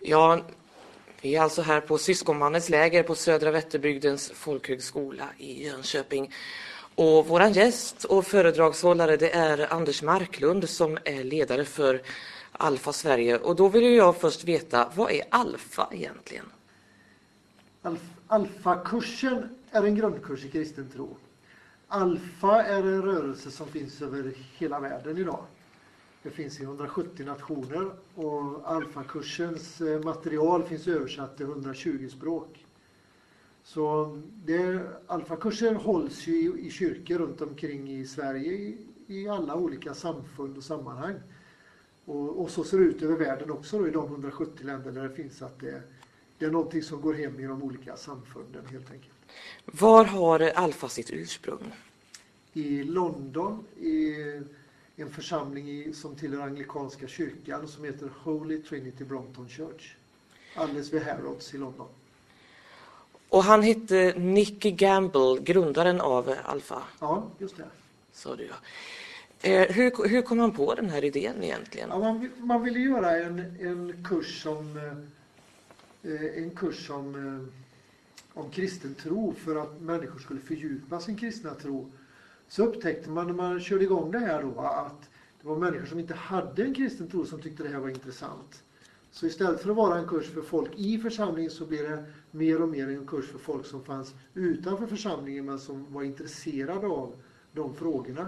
Ja, vi är alltså här på Syskonmannens läger på Södra Vätterbygdens folkhögskola i Jönköping. Och våran gäst och föredragshållare, det är Anders Marklund som är ledare för Alfa Sverige. Och då vill jag först veta, vad är Alfa egentligen? Alfa-kursen är en grundkurs i kristen tro. Alfa är en rörelse som finns över hela världen idag. Det finns i 170 nationer och Alfa-kursens material finns översatt till 120 språk. Så Alfa-kurser hålls ju i kyrkor runt omkring i Sverige i alla olika samfund och sammanhang. Och så ser det ut över världen också då, i de 170 länder där det finns att det är någonting som går hem i de olika samfunden helt enkelt. Var har Alfa sitt ursprung? I London, i en församling som tillhör anglikanska kyrkan som heter Holy Trinity Brompton Church. Alldeles vid Harrods i London. Och han hette Nicky Gamble, grundaren av Alfa. Ja, just det. Så du, ja. Hur kom han på den här idén egentligen? Ja, man ville göra en kurs om kristen tro för att människor skulle fördjupa sin kristna tro. Så upptäckte man när man körde igång det här då att det var människor som inte hade en kristen tro som tyckte det här var intressant. Så istället för att vara en kurs för folk i församlingen så blev det mer och mer en kurs för folk som fanns utanför församlingen men som var intresserade av de frågorna.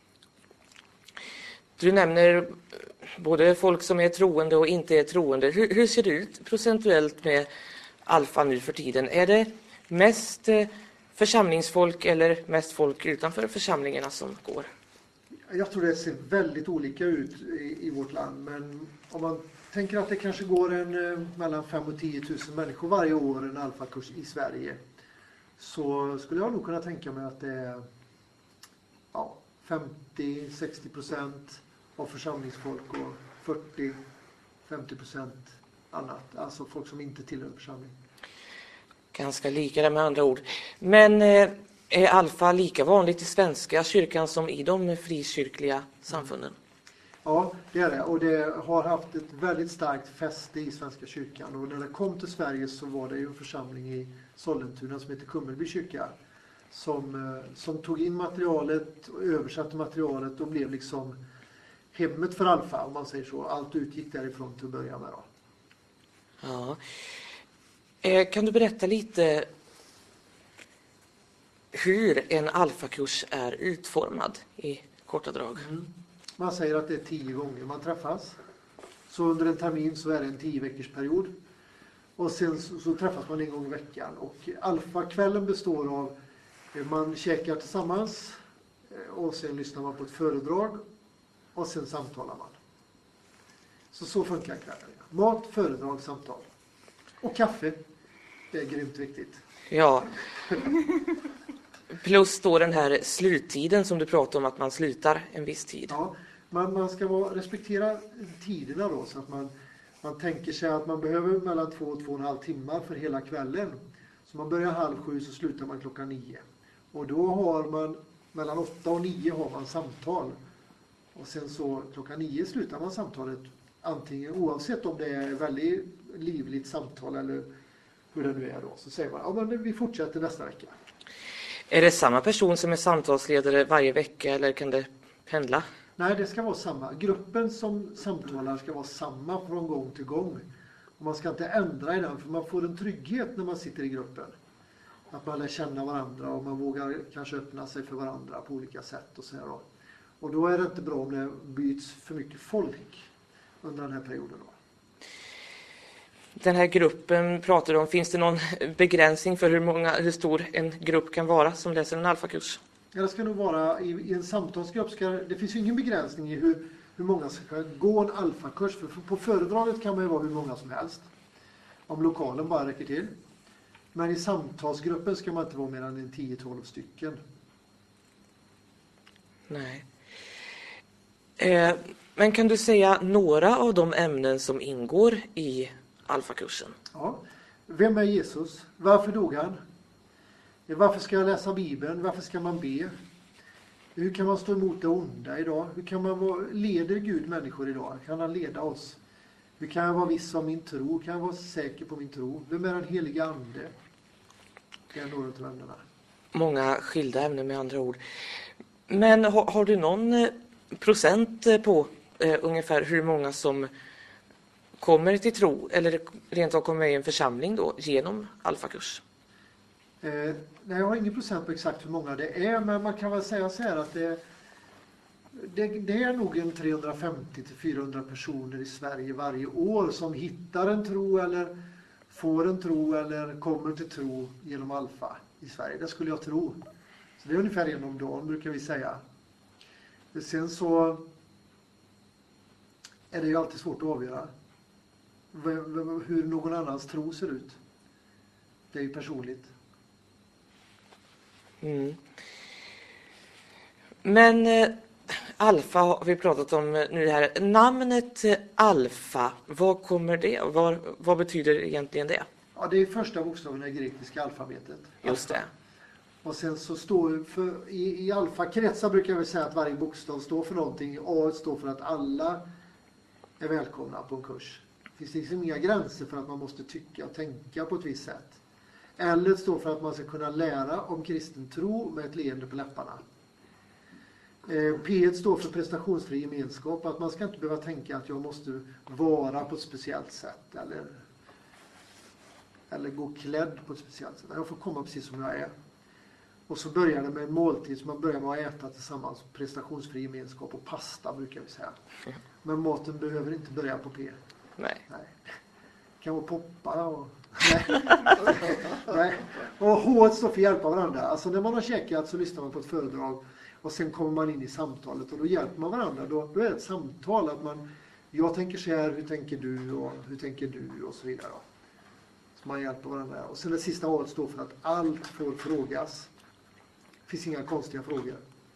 Du nämner både folk som är troende och inte är troende. Hur ser det ut procentuellt med Alfa nu för tiden? Är det mest församlingsfolk eller mest folk utanför församlingarna som går? Jag tror det ser väldigt olika ut i vårt land. Men om man tänker att det kanske går mellan 5 och 10 000 människor varje år en alfakurs i Sverige. Så skulle jag nog kunna tänka mig att det är 50-60% av församlingsfolk och 40-50% annat. Alltså folk som inte tillhör församling. Ganska lika där med andra ord. Men är Alfa lika vanligt i svenska kyrkan som i de frikyrkliga samfunden? Ja, det är det. Och det har haft ett väldigt starkt fäste i Svenska kyrkan. Och när det kom till Sverige så var det ju en församling i Sollentuna som heter Kummelby kyrka. Som tog in materialet och översatte materialet och blev liksom hemmet för Alfa, om man säger så. Allt utgick därifrån till att börja med då. Ja. Kan du berätta lite hur en alfakurs är utformad i korta drag? Man säger att det är 10 gånger man träffas. Så under en termin så är det en 10 veckors period. Och sen så träffas man en gång i veckan. Och alfakvällen består av man käkar tillsammans och sen lyssnar man på ett föredrag och sen samtalar man. Så funkar kvällen. Mat, föredrag, samtal. Och kaffe. Det är grymt viktigt. Ja. Plus då den här sluttiden som du pratar om, att man slutar en viss tid. Ja, man ska respektera tiderna då, så att man tänker sig att man behöver mellan 2 och 2,5 timmar för hela kvällen. Så man börjar 6:30 så slutar man 9:00. Och då har man mellan 8 och 9 har man samtal. Och sen så 9:00 slutar man samtalet, antingen oavsett om det är väldigt livligt samtal eller hur det nu är då. Så säger man, men vi fortsätter nästa vecka. Är det samma person som är samtalsledare varje vecka eller kan det pendla? Nej, det ska vara samma. Gruppen som samtalar ska vara samma från gång till gång. Och man ska inte ändra i den, för man får en trygghet när man sitter i gruppen. Att man lär känna varandra och man vågar kanske öppna sig för varandra på olika sätt och så här då. Och då är det inte bra om det byts för mycket folk under den här perioden då. Den här gruppen pratar du om, finns det någon begränsning för hur stor en grupp kan vara som läser en alfakurs? Ja, det ska nog vara i en samtalsgrupp. Det finns ju ingen begränsning i hur många ska gå en alfakurs. För på föredraget kan man ju vara hur många som helst. Om lokalen bara räcker till. Men i samtalsgruppen ska man inte vara mer än 10-12 stycken. Nej. Men kan du säga några av de ämnen som ingår i alfakursen? Ja. Vem är Jesus? Varför dog han? Varför ska jag läsa Bibeln? Varför ska man be? Hur kan man stå emot det onda idag? Hur kan leder Gud människor idag? Kan han leda oss? Hur kan jag vara viss om min tro? Kan jag vara säker på min tro? Vem är den heliga ande? Det är några av ämnena. Många skilda ämnen med andra ord. Men har du någon procent på ungefär hur många som kommer till tro eller rent av kommer med i en församling då genom alfakurs? Nej, jag har ingen procent på exakt hur många det är, men man kan väl säga så här att det är nog en 350-400 personer i Sverige varje år som hittar en tro eller får en tro eller kommer till tro genom alfa i Sverige. Det skulle jag tro. Så det är ungefär en om dagen brukar vi säga. Sen så är det ju alltid svårt att avgöra hur någon annans tro ser ut. Det är ju personligt. Mm. Men alfa har vi pratat om nu här. Namnet alfa, vad kommer det? Vad betyder egentligen det? Ja, det är första bokstaven i det grekiska alfabetet. Just det. Och sen så står i alfakretsar brukar vi säga att varje bokstav står för någonting. A står för att alla är välkomna på en kurs. Det finns liksom inga gränser för att man måste tycka och tänka på ett visst sätt. L står för att man ska kunna lära om kristen tro med ett leende på läpparna. P står för prestationsfri gemenskap. Att man ska inte behöva tänka att jag måste vara på ett speciellt sätt. Eller gå klädd på ett speciellt sätt. Jag får komma precis som jag är. Och så börjar det med en måltid som man börjar med att äta tillsammans. Prestationsfri gemenskap och pasta brukar vi säga. Men maten behöver inte börja på P. Nej. Det kan vara poppa och... Nej. Och H står för hjälpa varandra. Alltså när man har käkat så lyssnar man på ett föredrag. Och sen kommer man in i samtalet och då hjälper man varandra. Då är det ett samtal att jag tänker så här, hur tänker du och hur tänker du och så vidare. Så man hjälper varandra. Och sen det sista året står för att allt får frågas. Det finns inga konstiga frågor.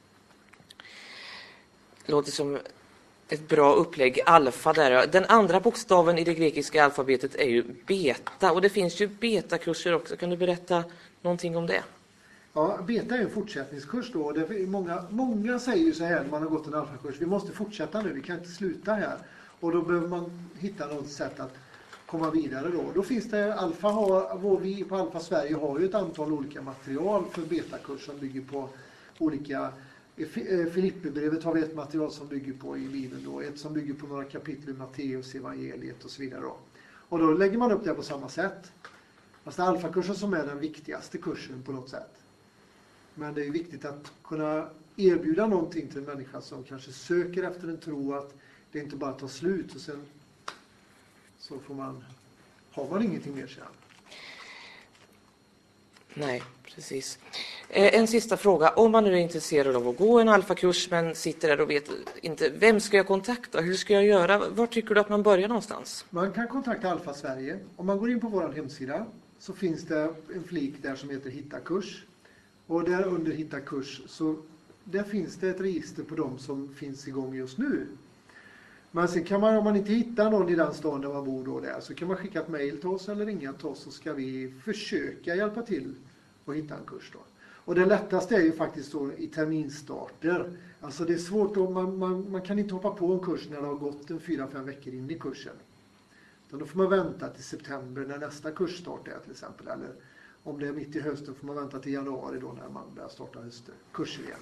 Låter som ett bra upplägg, alfa där. Den andra bokstaven i det grekiska alfabetet är ju beta. Och det finns ju betakurser också. Kan du berätta någonting om det? Ja, beta är en fortsättningskurs då. Det är många säger ju så här när man har gått en alfakurs. Vi måste fortsätta nu, vi kan inte sluta här. Och då behöver man hitta något sätt att komma vidare då. Då finns det vi på Alfa Sverige har ju ett antal olika material för betakurs som bygger på olika... Filipperbrevet har vi ett material som bygger på i Bibeln då. Ett som bygger på några kapitel i Matteus evangeliet och så vidare då. Och då lägger man upp det på samma sätt. Fast det är alfakursen som är den viktigaste kursen på något sätt. Men det är viktigt att kunna erbjuda någonting till en människa som kanske söker efter en tro att det inte bara tar slut och sen så har man ingenting mer sedan. Nej, precis. En sista fråga. Om man nu är intresserad av att gå en alfakurs men sitter där och vet inte, vem ska jag kontakta? Hur ska jag göra? Var tycker du att man börjar någonstans? Man kan kontakta Alfa Sverige. Om man går in på vår hemsida så finns det en flik där som heter Hitta kurs. Och där under Hitta kurs så där finns det ett register på dem som finns igång just nu. Men sen kan man, om man inte hittar någon i den stan där man bor då där, så kan man skicka ett mejl till oss eller ringa till oss så ska vi försöka hjälpa till att hitta en kurs då. Och det lättaste är ju faktiskt så i terminstarter. Alltså det är svårt att man kan inte hoppa på en kurs när det har gått 4-5 veckor in i kursen. Då får man vänta till september när nästa kursstart är till exempel. Eller om det är mitt i hösten får man vänta till januari då när man börjar starta kurser igen.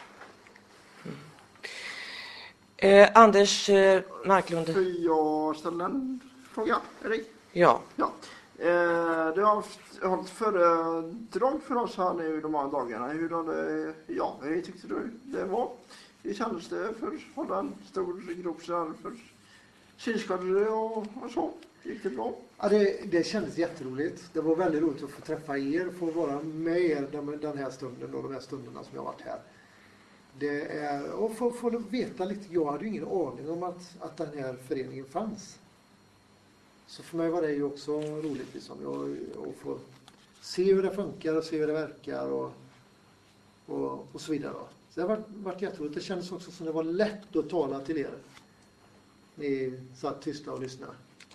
Anders Marklund. Jag ställer en fråga, Erik. Ja. Du har hållit föredrag för oss här nu de här dagarna. Hur tyckte du det var? Hur kändes det för att hålla en stor grupp för synskadade och så? Gick det bra? Ja, det kändes jätteroligt. Det var väldigt roligt att få träffa er, få vara med er den här stunden och de här stunderna som jag har varit här. Det är, och få veta lite, jag hade ju ingen aning om att den här föreningen fanns. Så för mig var det ju också roligt liksom, att få se hur det funkar och se hur det verkar och så vidare. Så det har varit jätteroligt. Det kändes också som det var lätt att tala till er. Ni satt tysta och lyssnade.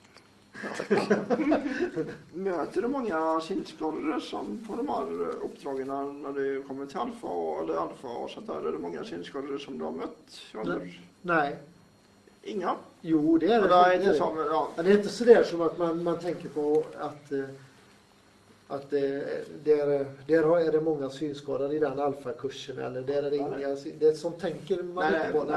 Möter du många synskadade som på de här uppdragen när du kommer till Alfa och sånt där? Är det många synskadade som du har mött? Nej. Inga? Jo, det är Och det. det är Det inte är som, ja. Men det är inte så där som att man tänker på att där är det många synskadade i den alfakursen eller där är det inga. Det är som tänker man inte på.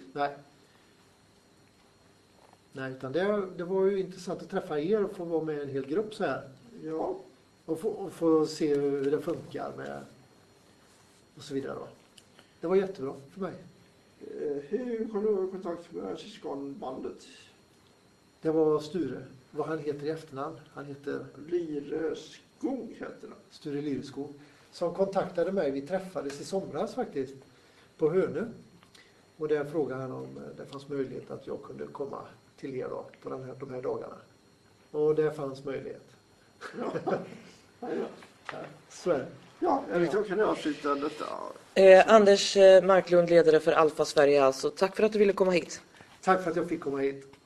Nej, utan det var ju intressant att träffa er och få vara med en hel grupp så här. Ja. Och få se hur det funkar med och så vidare då. Det var jättebra för mig. Hur kom du i kontakt med syskonbandet? Det var Sture. Vad han heter i efternamn. Han heter Lyreskog heter det. Sture Lyreskog. Som kontaktade mig. Vi träffades i somras faktiskt. På Hönö. Och där frågade han om det fanns möjlighet att jag kunde komma till er då, på de här dagarna. Och det fanns möjlighet. Ja. Så är det. Ja, jag vet inte, kan jag avsluta detta? Anders Marklund, ledare för Alfa Sverige alltså. Tack för att du ville komma hit. Tack för att jag fick komma hit.